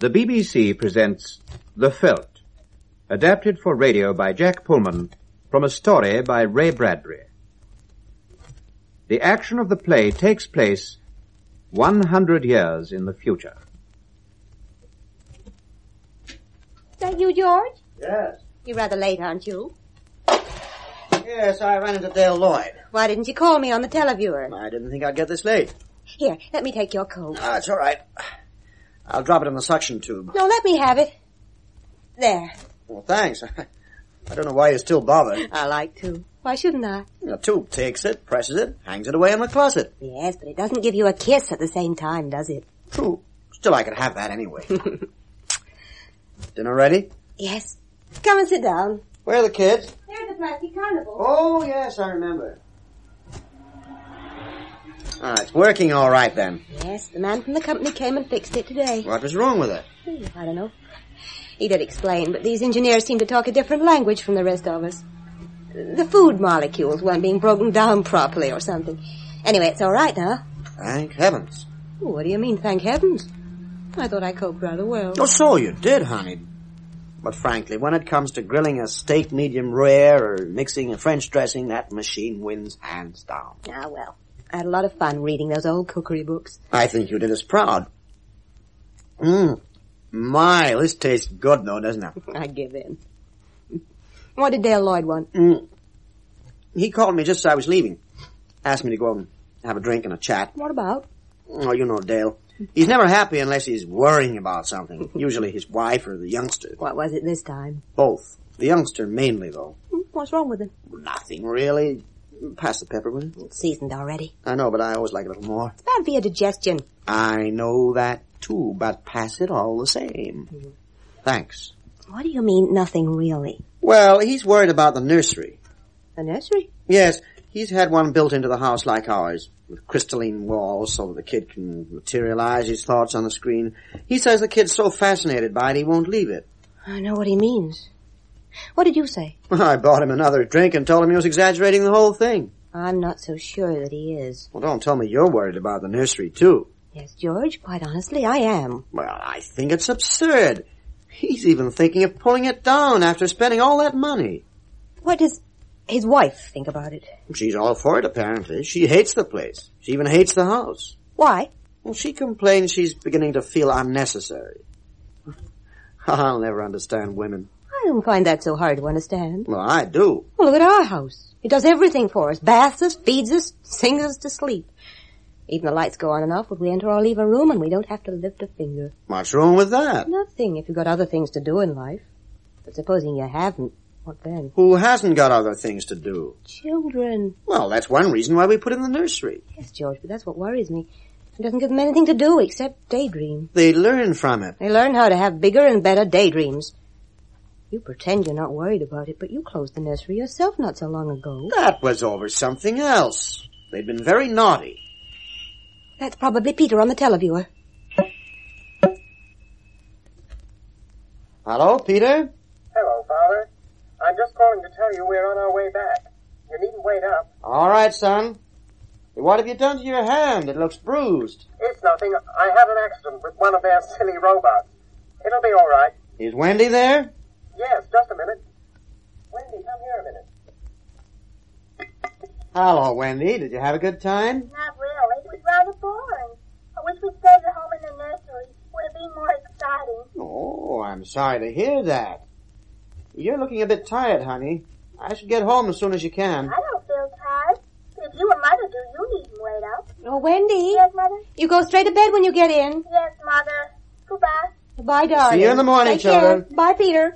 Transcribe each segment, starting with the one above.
The BBC presents The Veldt, adapted for radio by Jack Pullman from a story by Ray Bradbury. The action of the play takes place 100 years in the future. Is that you, George? Yes. You're rather late, aren't you? Yes, I ran into Dale Lloyd. Why didn't you call me on the televiewer? I didn't think I'd get this late. Here, let me take your coat. Ah, it's all right. I'll drop it in the suction tube. No, let me have it. There. Well, thanks. I don't know why you're still bothered. I like to. Why shouldn't I? The tube takes it, presses it, hangs it away in the closet. Yes, but it doesn't give you a kiss at the same time, does it? True. Still, I could have that anyway. Dinner ready? Yes. Come and sit down. Where are the kids? They're at the plastic carnival. Oh, yes, I remember. Ah, it's working all right then. Yes, the man from the company came and fixed it today. What was wrong with it? I don't know. He did explain, but these engineers seem to talk a different language from the rest of us. The food molecules weren't being broken down properly or something. Anyway, it's all right now. Thank heavens. What do you mean, thank heavens? I thought I coped rather well. Oh, so you did, honey. But frankly, when it comes to grilling a steak medium rare or mixing a French dressing, that machine wins hands down. Ah, well, I had a lot of fun reading those old cookery books. I think you did us proud. My, this tastes good though, doesn't it? I give in. What did Dale Lloyd want? He called me just as I was leaving. Asked me to go and have a drink and a chat. What about? Oh, you know Dale. He's never happy unless he's worrying about something. Usually his wife or the youngster. What was it this time? Both. The youngster mainly, though. What's wrong with him? Nothing, really. Pass the pepper, will you? It's seasoned already. I know, but I always like a little more. It's bad for your digestion. I know that, too, but pass it all the same. Thanks. What do you mean, nothing really? Well, he's worried about the nursery. The nursery? Yes, he's had one built into the house like ours, with crystalline walls so that the kid can materialize his thoughts on the screen. He says the kid's so fascinated by it he won't leave it. I know what he means. What did you say? I bought him another drink and told him he was exaggerating the whole thing. I'm not so sure that he is. Well, don't tell me you're worried about the nursery, too. Yes, George, quite honestly, I am. Well, I think it's absurd. He's even thinking of pulling it down after spending all that money. What does his wife think about it? She's all for it, apparently. She hates the place. She even hates the house. Why? Well, she complains she's beginning to feel unnecessary. I'll never understand women. I don't find that so hard to understand. Well, I do. Well, look at our house. It does everything for us. Bathes us, feeds us, sings us to sleep. Even the lights go on and off when we enter or leave a room, and we don't have to lift a finger. What's wrong with that? Nothing, if you've got other things to do in life. But supposing you haven't, what then? Who hasn't got other things to do? Children. Well, that's one reason why we put in the nursery. Yes, George, but that's what worries me. It doesn't give them anything to do except daydream. They learn from it. They learn how to have bigger and better daydreams. You pretend you're not worried about it, but you closed the nursery yourself not so long ago. That was over something else. They've been very naughty. That's probably Peter on the televiewer. Hello, Peter? Hello, Father. I'm just calling to tell you we're on our way back. You needn't wait up. All right, son. What have you done to your hand? It looks bruised. It's nothing. I had an accident with one of their silly robots. It'll be all right. Is Wendy there? Yes, just a minute. Wendy, come here a minute. Hello, Wendy. Did you have a good time? Not really. It was rather boring. I wish we stayed at home in the nursery. Would have been more exciting. Oh, I'm sorry to hear that. You're looking a bit tired, honey. I should get home as soon as you can. I don't feel tired. If you and Mother do, you needn't wait up. Oh, Wendy. Yes, Mother? You go straight to bed when you get in. Yes, Mother. Goodbye. Bye, darling. See you in the morning, Take care. children. Bye, Peter.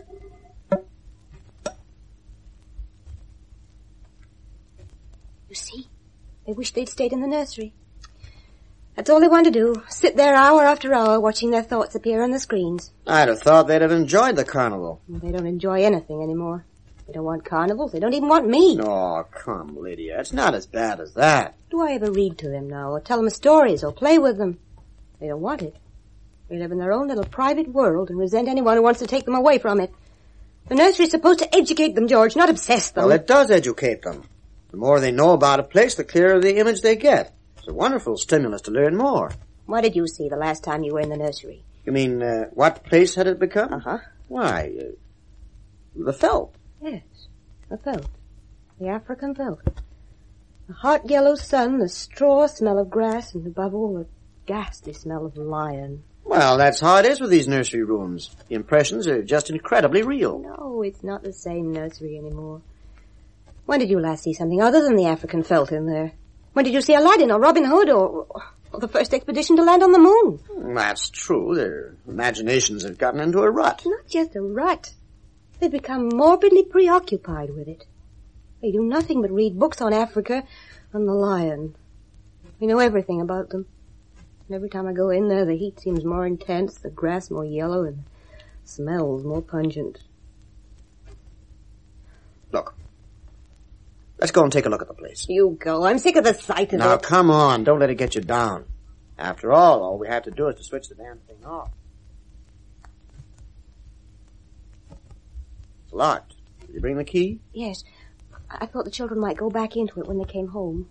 You see? They wish they'd stayed in the nursery. That's all they want to do. Sit there hour after hour watching their thoughts appear on the screens. I'd have thought they'd have enjoyed the carnival. They don't enjoy anything anymore. They don't want carnivals. They don't even want me. Oh, come, Lydia. It's not as bad as that. Do I ever read to them now or tell them stories or play with them? They don't want it. They live in their own little private world and resent anyone who wants to take them away from it. The nursery's supposed to educate them, George, not obsess them. Well, it does educate them. The more they know about a place, the clearer the image they get. It's a wonderful stimulus to learn more. What did you see the last time you were in the nursery? You mean, what place had it become? Uh-huh. Why, the veldt. Yes, the veldt. The African veldt. The hot yellow sun, the straw smell of grass, and above all, the ghastly smell of lion. Well, that's how it is with these nursery rooms. The impressions are just incredibly real. No, it's not the same nursery anymore. When did you last see something other than the African veldt in there? When did you see Aladdin or Robin Hood or the first expedition to land on the moon? That's true. Their imaginations have gotten into a rut. Not just a rut. They've become morbidly preoccupied with it. They do nothing but read books on Africa and the lion. We know everything about them. And every time I go in there, the heat seems more intense, the grass more yellow, and the smells more pungent. Look. Let's go and take a look at the place. You go. I'm sick of the sight of Now, it. come on. Don't let it get you down. After all we have to do is to switch the damn thing off. It's locked. Did you bring the key? Yes. I thought the children might go back into it when they came home.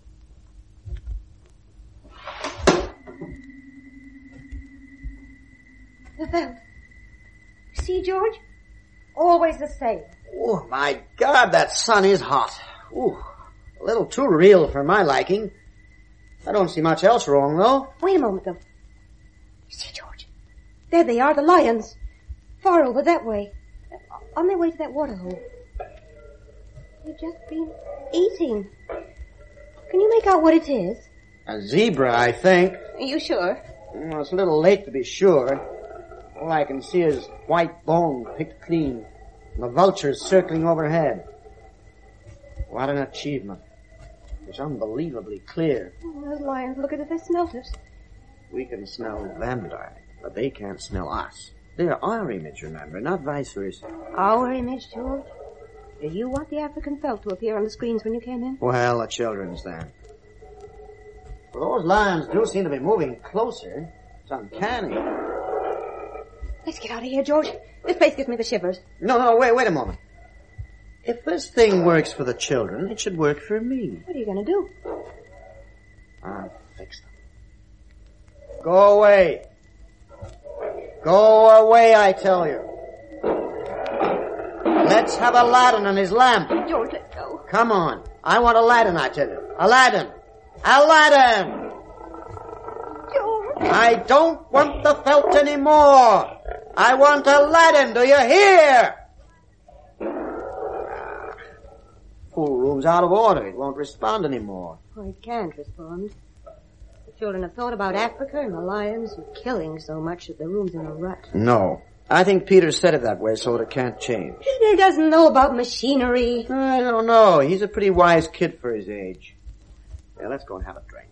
The veldt. See, George? Always the same. Oh, my God, that sun is hot. Ooh, a little too real for my liking. I don't see much else wrong, though. Wait a moment, though. See, George? There they are, the lions. Far over that way. On their way to that water hole. They've just been eating. Can you make out what it is? A zebra, I think. Are you sure? Well, it's a little late to be sure. All I can see is white bone picked clean, and the vultures circling overhead. What an achievement. It's unbelievably clear. Oh, those lions look as if they smelt us. We can smell them, darling, but they can't smell us. They're our image, remember, not vice versa. Our image, George? Did you want the African veldt to appear on the screens when you came in? Well, the children's then. Well, those lions do seem to be moving closer. It's uncanny. Let's get out of here, George. This place gives me the shivers. No, wait a moment. If this thing works for the children, it should work for me. What are you going to do? I'll fix them. Go away. Go away, I tell you. Let's have Aladdin and his lamp. George, let go. Come on. I want Aladdin, I tell you. Aladdin! Aladdin! George! I don't want the veldt anymore. I want Aladdin, do you hear? Pool room's out of order. It won't respond anymore. Oh, it can't respond. The children have thought about Africa and the lions and killing so much that the room's in a rut. No. I think Peter said it that way so it can't change. Peter doesn't know about machinery. I don't know. He's a pretty wise kid for his age. Yeah, let's go and have a drink.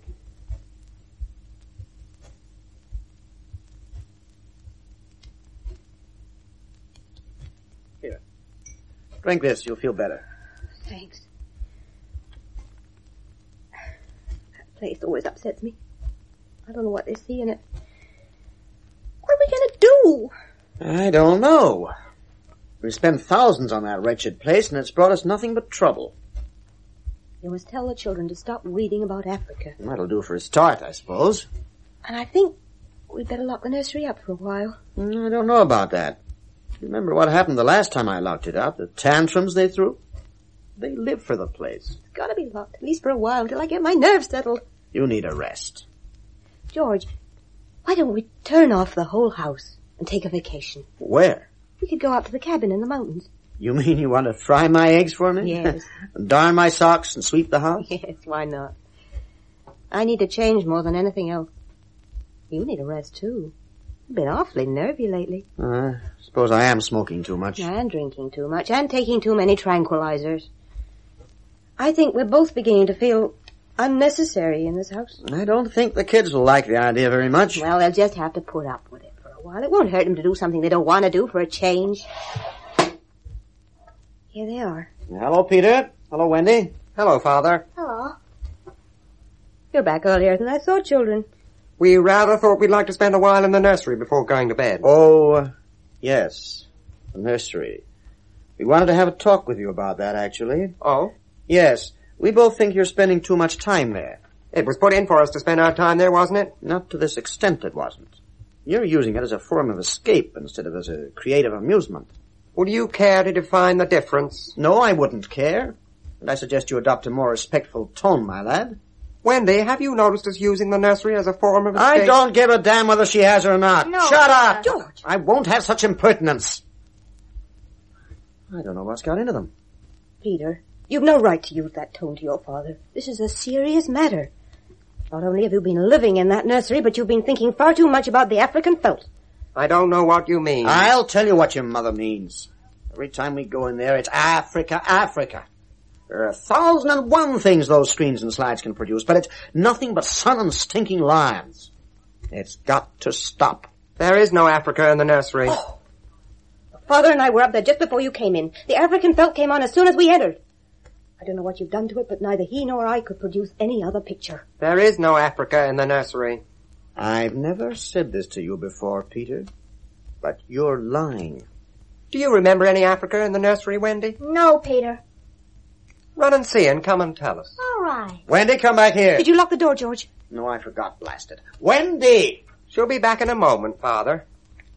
Here. Drink this. You'll feel better. Thanks. That place always upsets me. I don't know what they see in it. What are we going to do? I don't know. We spent thousands on that wretched place, and it's brought us nothing but trouble. You must tell the children to stop reading about Africa. That'll do for a start, I suppose. And I think we'd better lock the nursery up for a while. I don't know about that. Remember what happened the last time I locked it up? The tantrums they threw? They live for the place. It's got to be locked, at least for a while, until I get my nerves settled. You need a rest. George, why don't we turn off the whole house and take a vacation? Where? We could go out to the cabin in the mountains. You mean you want to fry my eggs for me? Yes. And darn my socks and sweep the house? Yes, why not? I need to change more than anything else. You need a rest, too. You've been awfully nervy lately. Suppose I am smoking too much. And drinking too much, and taking too many tranquilizers. I think we're both beginning to feel unnecessary in this house. I don't think the kids will like the idea very much. Well, they'll just have to put up with it for a while. It won't hurt them to do something they don't want to do for a change. Here they are. Hello, Peter. Hello, Wendy. Hello, Father. Hello. You're back earlier than I thought, children. We rather thought we'd like to spend a while in the nursery before going to bed. Oh, yes. The nursery. We wanted to have a talk with you about that, actually. Oh? Yes. We both think you're spending too much time there. It was put in for us to spend our time there, wasn't it? Not to this extent it wasn't. You're using it as a form of escape instead of as a creative amusement. Would you care to define the difference? No, I wouldn't care. And I suggest you adopt a more respectful tone, my lad. Wendy, have you noticed us using the nursery as a form of escape? I don't give a damn whether she has or not. No, Shut up! George. I won't have such impertinence. I don't know what's got into them. Peter, you've no right to use that tone to your father. This is a serious matter. Not only have you been living in that nursery, but you've been thinking far too much about the African felt. I don't know what you mean. I'll tell you what your mother means. Every time we go in there, it's Africa, Africa. There are 1,001 things those screens and slides can produce, but it's nothing but sun and stinking lions. It's got to stop. There is no Africa in the nursery. Oh. Father and I were up there just before you came in. The African felt came on as soon as we entered. I don't know what you've done to it, but neither he nor I could produce any other picture. There is no Africa in the nursery. I've never said this to you before, Peter, but you're lying. Do you remember any Africa in the nursery, Wendy? No, Peter. Run and see and come and tell us. All right. Wendy, come back here. Did you lock the door, George? No, I forgot, blasted. Wendy! She'll be back in a moment, Father.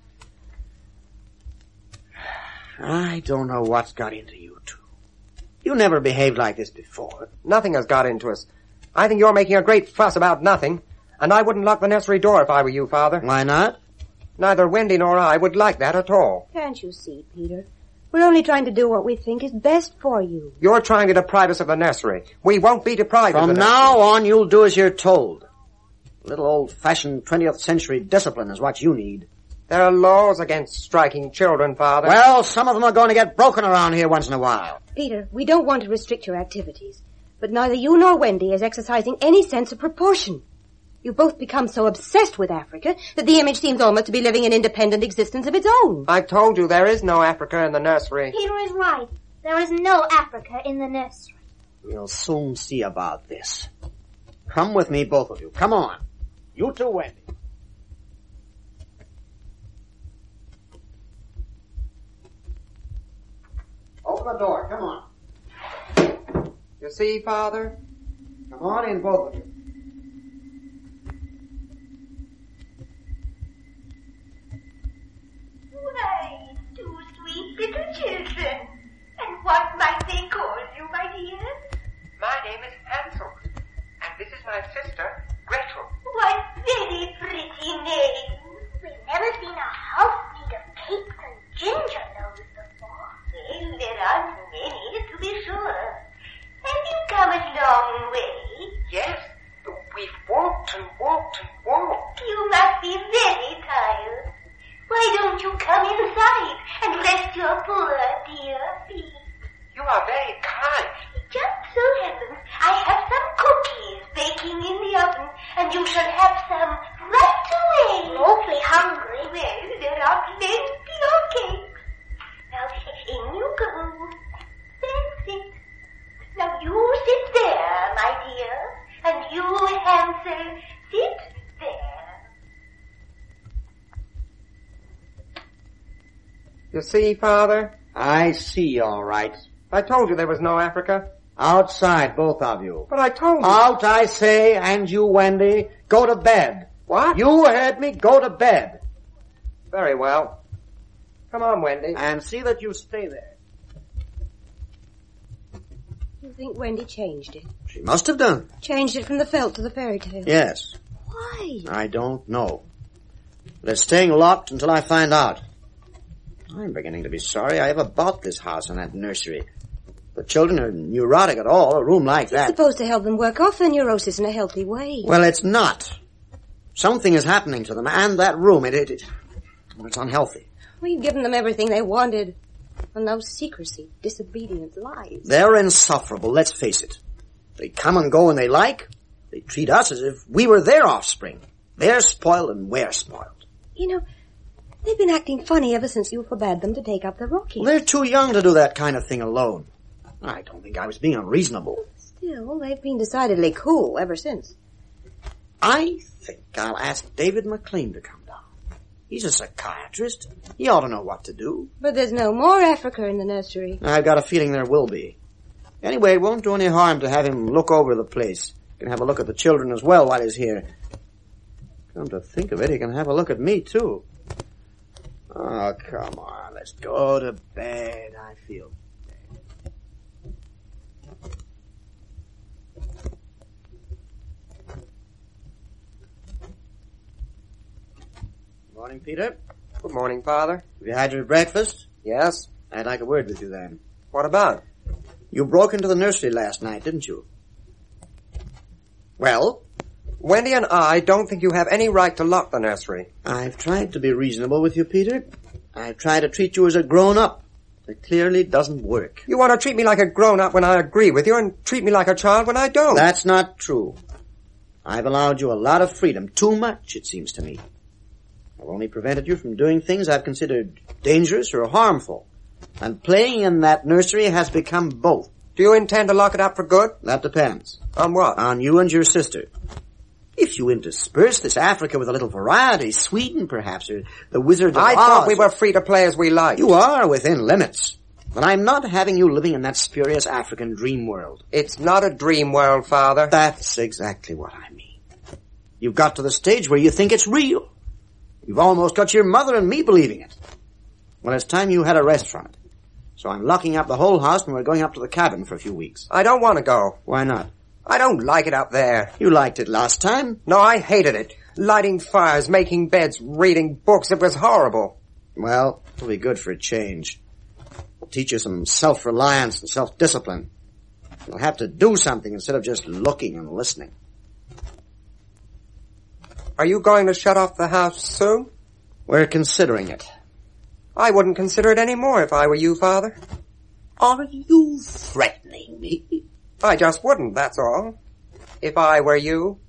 I don't know what's got into you two. You never behaved like this before. Nothing has got into us. I think you're making a great fuss about nothing, and I wouldn't lock the nursery door if I were you, Father. Why not? Neither Wendy nor I would like that at all. Can't you see, Peter? We're only trying to do what we think is best for you. You're trying to deprive us of the nursery. We won't be deprived of the From nursery. now on, you'll do as you're told. A little old-fashioned 20th century discipline is what you need. There are laws against striking children, Father. Well, some of them are going to get broken around here once in a while. Peter, we don't want to restrict your activities, but neither you nor Wendy is exercising any sense of proportion. You've both become so obsessed with Africa that the image seems almost to be living an independent existence of its own. I've told you there is no Africa in the nursery. Peter is right. There is no Africa in the nursery. We'll soon see about this. Come with me, both of you. Come on. You too, Wendy. Open the door. Come on. You see, Father? Come on in, both of you. Why, two sweet little children. And what might they call you, my dear? My name is Hansel, and this is my sister, Gretel. What very pretty names. We've never seen a house made of cakes and ginger loaves before. Well, there aren't many, to be sure. Have you come a long way? Yes, we've walked and walked and walked. You must be very tired. Why don't you come inside and rest your poor dear feet? You are very kind. It just so happens I have some cookies baking in the oven, and you shall have some right away. We're awfully hungry. Well, there are plenty of cakes. Now, in you go. That's it. Now, you sit there, my dear, and you, Hansel, sit there. You see, Father? I see, all right. I told you there was no Africa. Outside, both of you. But I told you. Out, I say, and you, Wendy, go to bed. What? You heard me, go to bed. Very well. Come on, Wendy. And see that you stay there. You think Wendy changed it? She must have done. Changed it from the felt to the fairy tale? Yes. Why? I don't know. They're staying locked until I find out. I'm beginning to be sorry I ever bought this house and that nursery. The children are neurotic at all, a room like It's that. supposed to help them work off their neurosis in a healthy way. Well, it's not. Something is happening to them, and that room, it's unhealthy. We've given them everything they wanted. And no secrecy, disobedience, lies. They're insufferable, let's face it. They come and go when they like. They treat us as if we were their offspring. They're spoiled and we're spoiled. You know, they've been acting funny ever since you forbade them to take up the Rockies. Well, they're too young to do that kind of thing alone. I don't think I was being unreasonable. Still, they've been decidedly cool ever since. I think I'll ask David McLean to come down. He's a psychiatrist. He ought to know what to do. But there's no more Africa in the nursery. I've got a feeling there will be. Anyway, it won't do any harm to have him look over the place. He can have a look at the children as well while he's here. Come to think of it, he can have a look at me, too. Oh, come on. Let's go to bed. I feel Morning, Peter. Good morning, Father. Have you had your breakfast? Yes? I'd like a word with you then. What about? You broke into the nursery last night, didn't you? Well? Wendy and I don't think you have any right to lock the nursery. I've tried to be reasonable with you, Peter. I've tried to treat you as a grown-up. It clearly doesn't work. You want to treat me like a grown-up when I agree with you and treat me like a child when I don't. That's not true. I've allowed you a lot of freedom. Too much, it seems to me. I've only prevented you from doing things I've considered dangerous or harmful. And playing in that nursery has become both. Do you intend to lock it up for good? That depends. On what? On you and your sister. If you intersperse this Africa with a little variety, Sweden perhaps, or the Wizard of Oz. I thought we were free to play as we like. You are within limits. But I'm not having you living in that spurious African dream world. It's not a dream world, Father. That's exactly what I mean. You've got to the stage where you think it's real. You've almost got your mother and me believing it. Well, it's time you had a rest from it. So I'm locking up the whole house and we're going up to the cabin for a few weeks. I don't want to go. Why not? I don't like it up there. You liked it last time. No, I hated it. Lighting fires, making beds, reading books. It was horrible. Well, it'll be good for a change. It'll teach you some self-reliance and self-discipline. You'll have to do something instead of just looking and listening. Are you going to shut off the house soon? We're considering it. I wouldn't consider it any more if I were you, Father. Are you threatening me? I just wouldn't, that's all. If I were you.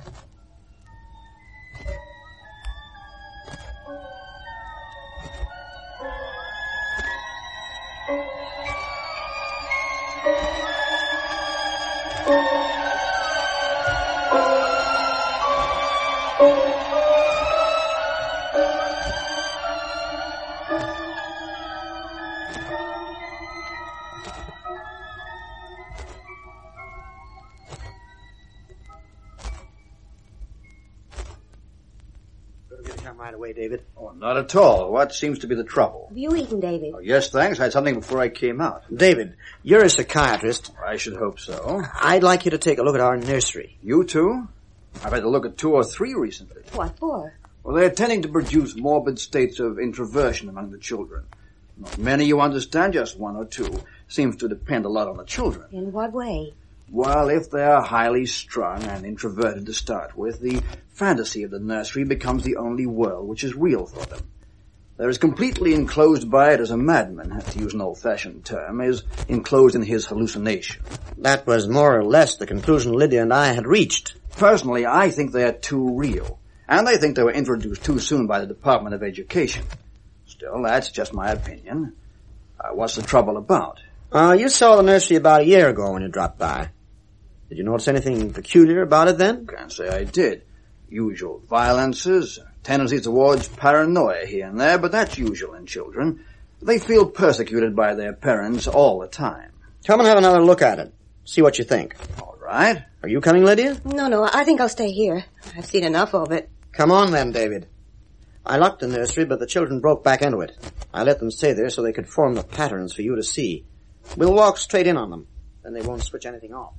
Right away, David. Oh, not at all. What seems to be the trouble? Have you eaten, David? Oh, yes, thanks. I had something before I came out. David, you're a psychiatrist. I should hope so. I'd like you to take a look at our nursery. You too? I've had to look at 2 or 3 recently. What for? Well, they're tending to produce morbid states of introversion among the children. Not many, you understand, just 1 or 2. Seems to depend a lot on the children. In what way? Well, if they're highly strung and introverted to start with, the fantasy of the nursery becomes the only world which is real for them. They're as completely enclosed by it as a madman, to use an old-fashioned term, is enclosed in his hallucination. That was more or less the conclusion Lydia and I had reached. Personally, I think they're too real, and I think they were introduced too soon by the Department of Education. Still, that's just my opinion. What's the trouble about? You saw the nursery about a year ago when you dropped by. Did you notice anything peculiar about it then? Can't say I did. Usual violences, tendencies towards paranoia here and there, but that's usual in children. They feel persecuted by their parents all the time. Come and have another look at it. See what you think. All right. Are you coming, Lydia? No, I think I'll stay here. I've seen enough of it. Come on then, David. I locked the nursery, but the children broke back into it. I let them stay there so they could form the patterns for you to see. We'll walk straight in on them. Then they won't switch anything off.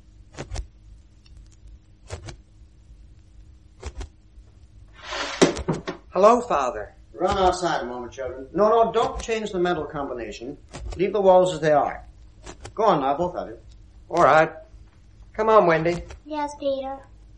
Hello, Father. Run outside a moment, children. No, don't change the mental combination. Leave the walls as they are. Go on now, both of you. All right. Come on, Wendy. Yes, Peter.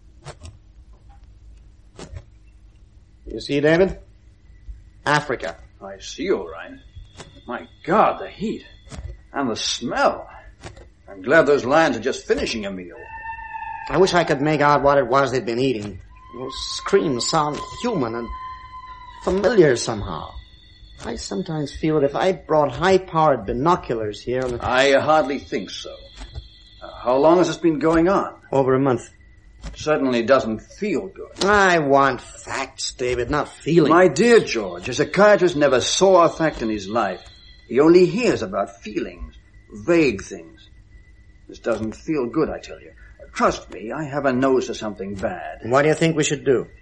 You see, David? Africa. I see, all right. My God, the heat. And the smell. I'm glad those lions are just finishing a meal. I wish I could make out what it was they'd been eating. Those screams sound human and familiar somehow. I sometimes feel that if I brought high-powered binoculars here... I hardly think so. How long has this been going on? Over a month. Certainly doesn't feel good. I want facts, David, not feelings. My dear George, a psychiatrist never saw a fact in his life. He only hears about feelings, vague things. This doesn't feel good, I tell you. Trust me, I have a nose for something bad. What do you think we should do?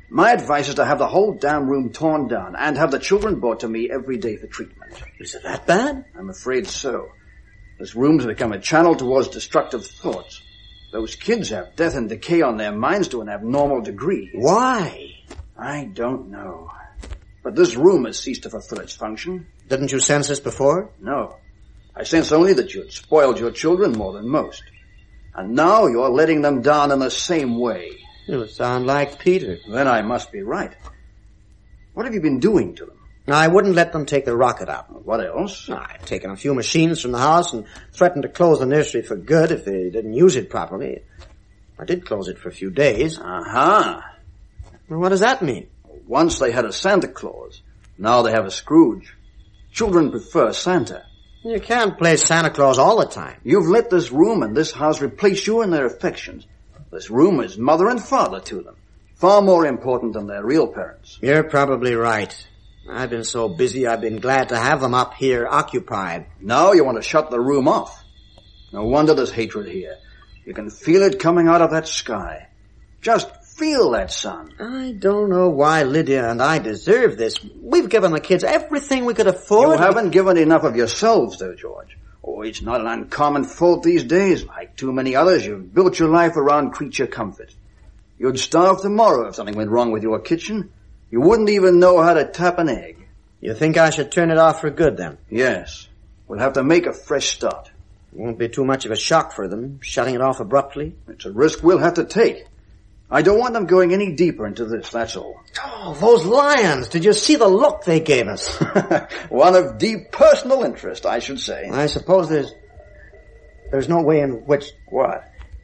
My advice is to have the whole damn room torn down and have the children brought to me every day for treatment. Is it that bad? I'm afraid so. This room's become a channel towards destructive thoughts. Those kids have death and decay on their minds to an abnormal degree. Why? I don't know. But this room has ceased to fulfill its function. Didn't you sense this before? No. I sense only that you had spoiled your children more than most. And now you're letting them down in the same way. You sound like Peter. Then I must be right. What have you been doing to them? I wouldn't let them take the rocket out. What else? I've taken a few machines from the house and threatened to close the nursery for good if they didn't use it properly. I did close it for a few days. Uh-huh. Well, what does that mean? Once they had a Santa Claus. Now they have a Scrooge. Children prefer Santa. You can't play Santa Claus all the time. You've let this room and this house replace you in their affections. This room is mother and father to them. Far more important than their real parents. You're probably right. I've been so busy I've been glad to have them up here occupied. Now you want to shut the room off. No wonder there's hatred here. You can feel it coming out of that sky. Just feel that sun. I don't know why Lydia and I deserve this. We've given the kids everything we could afford. You haven't given enough of yourselves, though, George. Oh, it's not an uncommon fault these days. Like too many others, you've built your life around creature comfort. You'd starve tomorrow if something went wrong with your kitchen. You wouldn't even know how to tap an egg. You think I should turn it off for good, then? Yes. We'll have to make a fresh start. It won't be too much of a shock for them, shutting it off abruptly. It's a risk we'll have to take. I don't want them going any deeper into this, that's all. Oh, those lions! Did you see the look they gave us? One of deep personal interest, I should say. I suppose there's no way in which... What?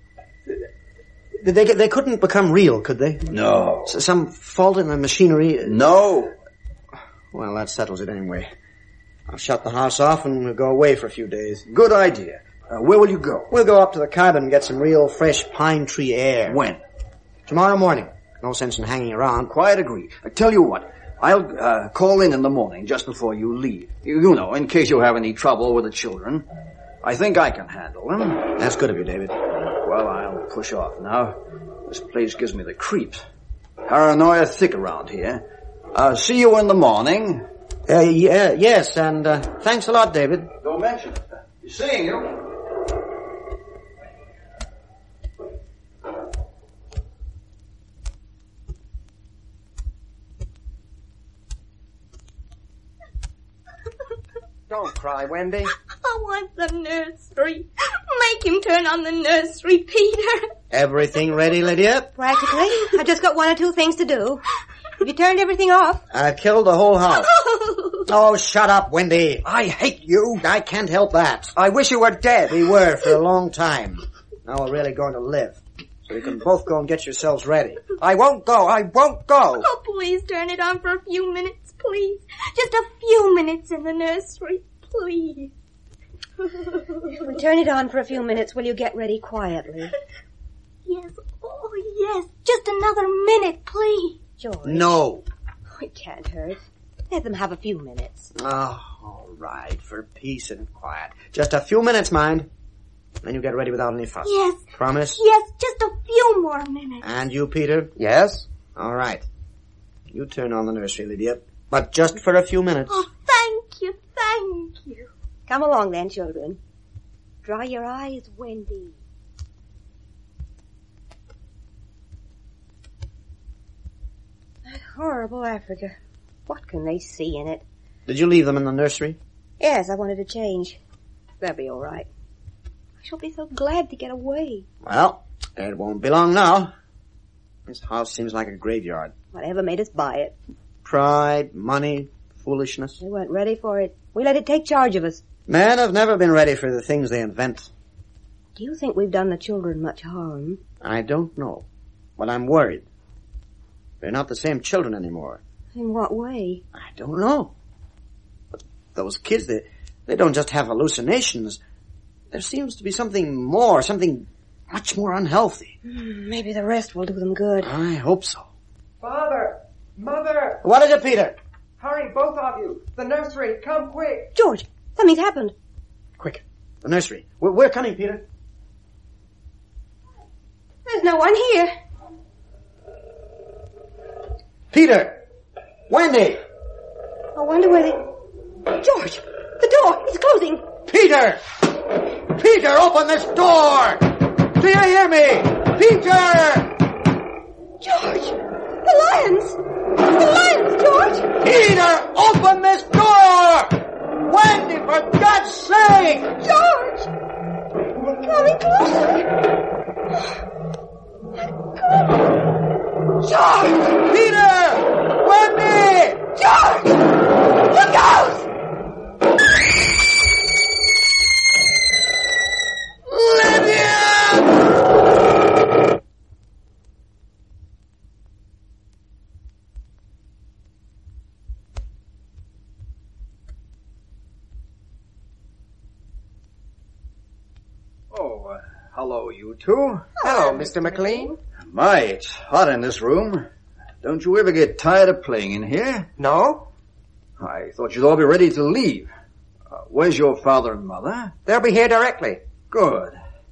They couldn't become real, could they? No. Some fault in the machinery? No. Well, that settles it anyway. I'll shut the house off and we'll go away for a few days. Good idea. Where will you go? We'll go up to the cabin and get some real fresh pine tree air. When? Tomorrow morning. No sense in hanging around. Quite agree. I tell you what, I'll call in the morning just before you leave. You know, in case you have any trouble with the children. I think I can handle them. That's good of you, David. Well, I'll push off now. This place gives me the creeps. Paranoia thick around here. See you in the morning. Yes, and thanks a lot, David. Don't mention it. Seeing you. Don't cry, Wendy. I want the nursery. Make him turn on the nursery, Peter. Everything ready, Lydia? Practically. I've just got one or two things to do. Have you turned everything off? I've killed the whole house. Oh, shut up, Wendy. I hate you. I can't help that. I wish you were dead. We were for a long time. Now we're really going to live. So you can both go and get yourselves ready. I won't go. I won't go. Oh, please turn it on for a few minutes, please. Just a few minutes in the nursery, please. If we turn it on for a few minutes, will you get ready quietly? Yes, oh yes, just another minute, please. George. No. Oh, it can't hurt. Let them have a few minutes. Oh, all right, for peace and quiet. Just a few minutes, mind. Then you get ready without any fuss. Yes. Promise? Yes, just a few more minutes. And you, Peter? Yes? All right. You turn on the nursery, Lydia. But just for a few minutes. Oh, thank you, thank you. Come along then, children. Dry your eyes, Wendy. That horrible Africa. What can they see in it? Did you leave them in the nursery? Yes, I wanted to change. They'll be all right. I shall be so glad to get away. Well, it won't be long now. This house seems like a graveyard. Whatever made us buy it? Pride, money, foolishness. We weren't ready for it. We let it take charge of us. Men have never been ready for the things they invent. Do you think we've done the children much harm? I don't know, but I'm worried. They're not the same children anymore. In what way? I don't know. But those kids, they don't just have hallucinations. There seems to be something more, something much more unhealthy. Maybe the rest will do them good. I hope so. Father! Mother! What is it, Peter? Hurry, both of you. The nursery, come quick. George, something's happened. Quick, the nursery. We're coming, Peter. There's no one here. Peter! Wendy! I wonder where they... George! The door! It's closing! Peter! Peter, open this door! Do you hear me? Peter! George! The lions! The lions, George! Peter, open this door! Wendy, for God's sake! George! They're coming closer! George! Peter! Wendy! George! Look out! Hello, you two. Hello, Mr. McLean. My, it's hot in this room. Don't you ever get tired of playing in here? No? I thought you'd all be ready to leave. Where's your father and mother? They'll be here directly. Good.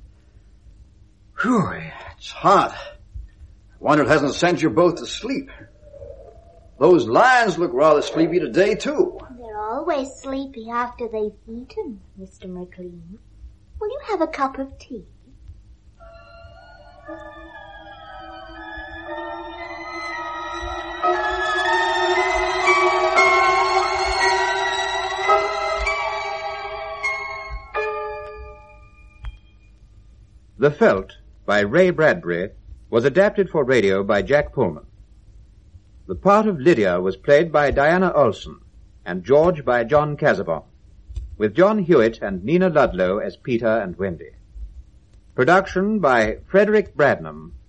Whew, it's hot. I wonder it hasn't sent you both to sleep. Those lions look rather sleepy today, too. They're always sleepy after they've eaten, Mr. McLean. Will you have a cup of tea? The Felt, by Ray Bradbury, was adapted for radio by Jack Pullman. The part of Lydia was played by Diana Olson, and George by John Casabon, with John Hewitt and Nina Ludlow as Peter and Wendy. Production by Frederick Bradnam